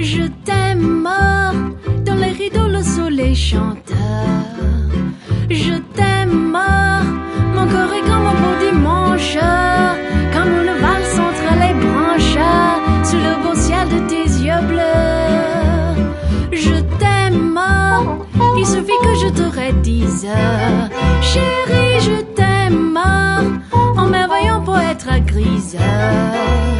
Je t'aime mort, dans les rideaux le soleil chante. Je t'aime mort, mon corps est comme un beau dimanche, comme une valse entre les branches, sous le beau ciel de tes yeux bleus. Je t'aime mort, il suffit que je te redise, chérie, je t'aime mort, en merveillant pour être grise.